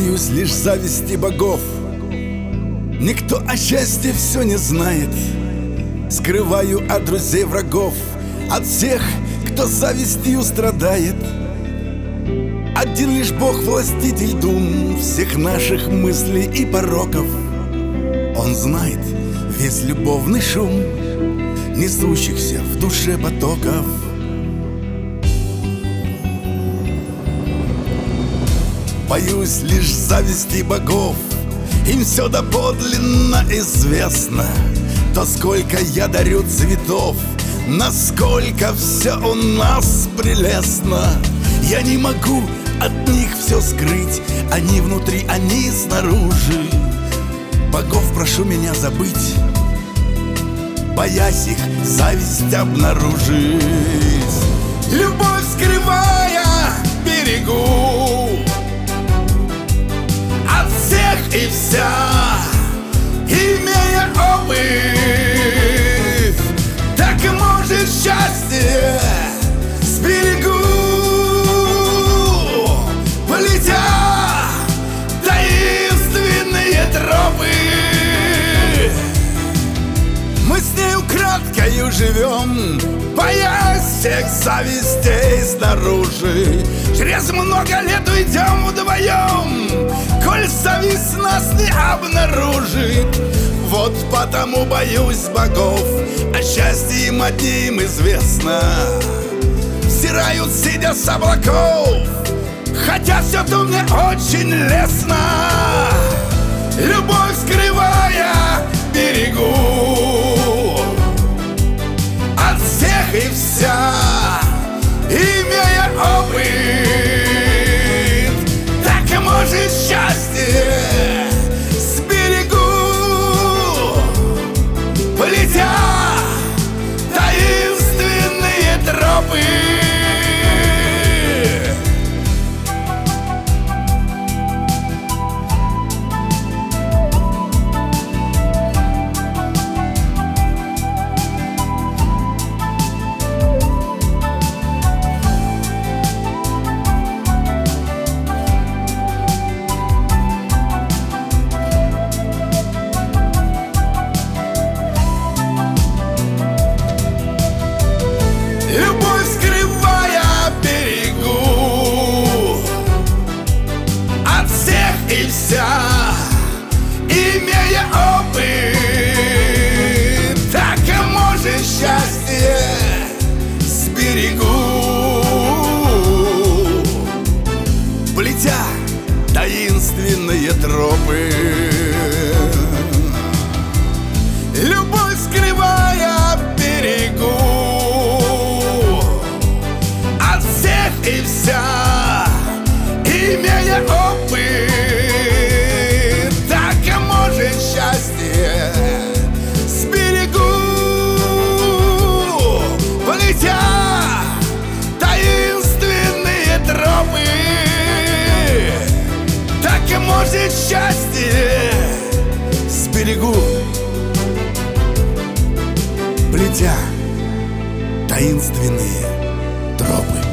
Боюсь лишь зависти богов. Никто о счастье все не знает. Скрываю от друзей врагов, от всех, кто завистью страдает. Один лишь Бог властитель дум всех наших мыслей и пороков. Он знает весь любовный шум несущихся в душе потоков. Боюсь лишь зависти богов. Им все доподлинно известно. То сколько я дарю цветов, насколько все у нас прелестно. Я не могу от них все скрыть. Они внутри, они снаружи. Богов прошу меня забыть, боясь их зависть обнаружить. Любовь скрывая берегу от всех и вся, имея опыт. Так и может счастье сберегу, полетя таинственные тропы. Мы с нею краткою живем, боясь всех завистей снаружи. Через много лет уйдем вдвоем, коль зависть нас не обнаружит. Вот потому боюсь богов, а счастье им одним известно. Взирают, сидя с облаков, хотя все то мне очень лестно. Любовь скрывая берегу от всех и вся, имея опыт. Так и может счастье сберегу, полетя таинственные тропы. Любовь скрывая берегу от всех и вся, имея опыт. Так и может счастье сберегу, плетя таинственные тропы. Любовь скрывая берегу и вся, имея опыт. Так и может счастье сберегу, полетя таинственные тропы. Так и может счастье сберегу, плетя таинственные тропы.